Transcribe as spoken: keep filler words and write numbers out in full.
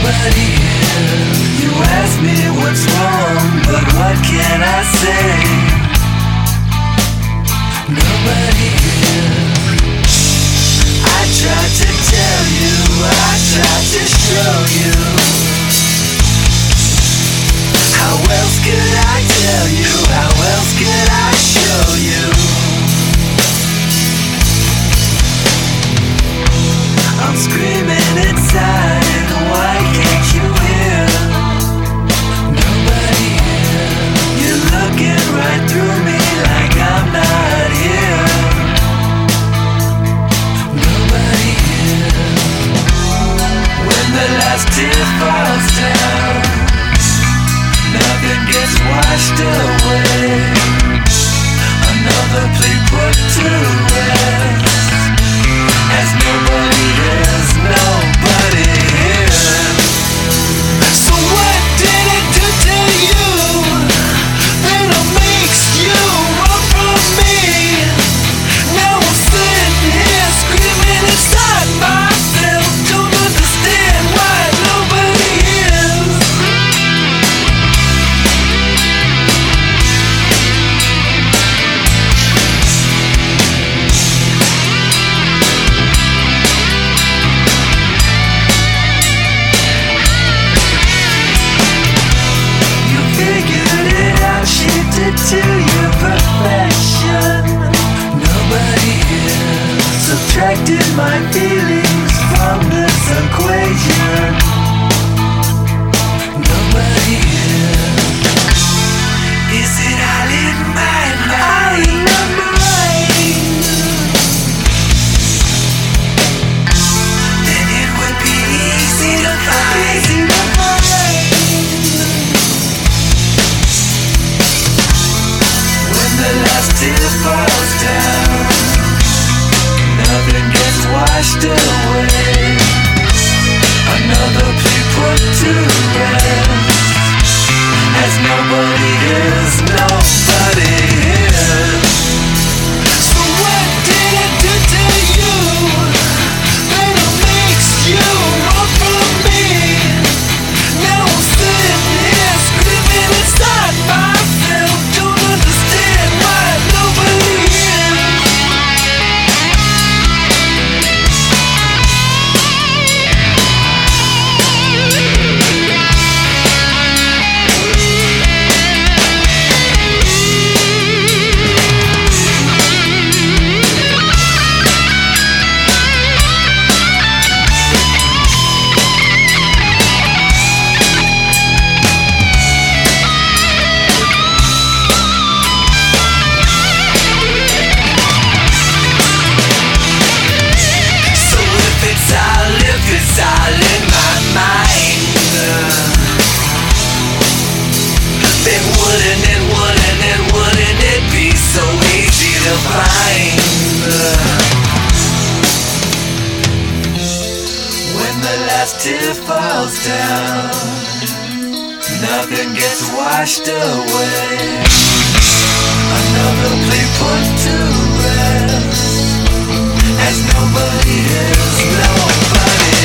Nobody here. You ask me what's wrong, but what can I say? Nobody here. I tried to tell you, I tried to show you. How else could I tell you? How else could I show you? I'm screaming inside, why can't you hear? Nobody here. You're looking right through me like I'm not here. Nobody here. When the last tear falls down, nothing gets washed away. Another plea put to rest. As nobody is, nobody here. So what did it do to you that it makes you run from me? Now I'm sitting here screaming inside myself. Don't understand why nobody is. To your perfection. Nobody here subtracted my feelings from this equation. Nobody here. Is it all in my mind? In my mind. Then it would be easy to find. Easy to find. The last tear falls down, nothing gets washed away. Another plea put to rest. As nobody is, nobody is. So what did it do to you that it makes you run from me? Now I'm sitting here screaming inside myself. Don't understand why nobody is. Tear falls down, nothing gets washed away. Another plea put to rest. As nobody is, nobody